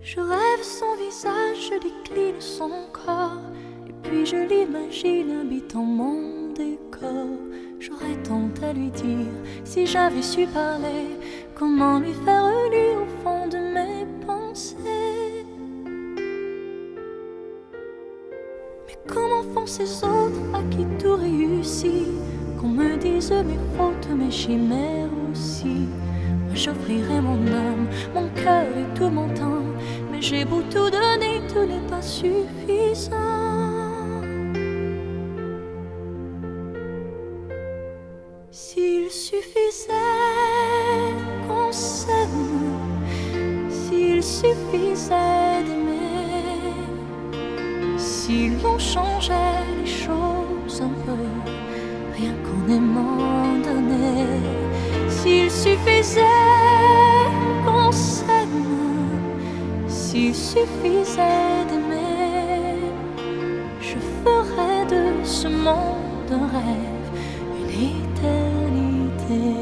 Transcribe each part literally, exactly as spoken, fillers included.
Je rêve son visage, je décline son corps, et puis je l'imagine habitant mon décor. J'aurais tant à lui dire si j'avais su parler, comment lui faire lire au fond de mes pensées. Mais comment font ces autres à qui tout réussit, qu'on me dise mes fautes, mes chimères aussi. Moi j'offrirai mon âme, mon cœur et tout mon temps, mais j'ai beau tout donner, tout n'est pas suffisant. S'il suffisait qu'on s'aime, s'il suffisait d'aimer, si l'on changeait les choses un peu, rien qu'en aimant donner. S'il suffisait qu'on s'aime, s'il suffisait d'aimer, je ferais de ce monde un rêve, une éternité.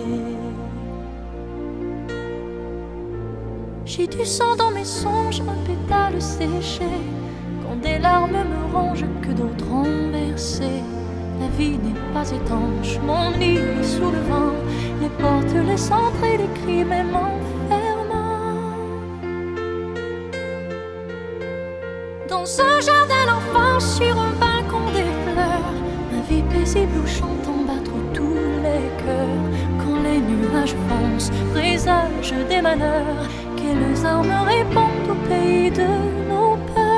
J'ai du sang dans mes songes, un pétale séché, quand des larmes me rongent que d'autres ont versé. La vie n'est pas étanche, mon lit est sous le vent, les portes laissent entrer les cris même enfermant. Dans un jardin d'enfance, sur un balcon des fleurs, ma vie paisible où chantant battre tous les cœurs. Quand les nuages foncent, présagent des malheurs, quelles armes répondent au pays de nos peurs.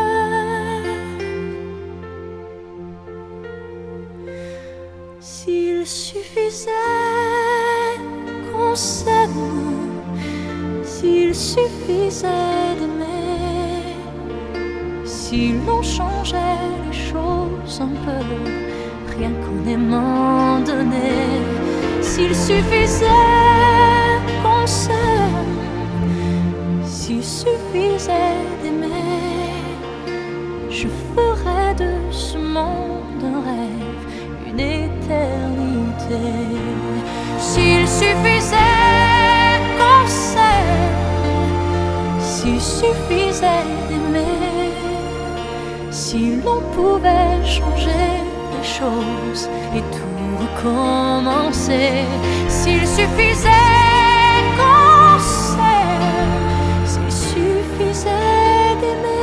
S'il suffisait qu'on s'aime, s'il suffisait d'aimer, si l'on changeait les choses un peu, rien qu'en aimant donner. S'il suffisait qu'on s'aime, s'il suffisait d'aimer, je ferais de ce monde un rêve, une éternité. S'il suffisait qu'on s'aime, s'il suffisait d'aimer, si l'on pouvait changer les choses et tout recommencer. S'il suffisait qu'on s'aime, s'il suffisait d'aimer,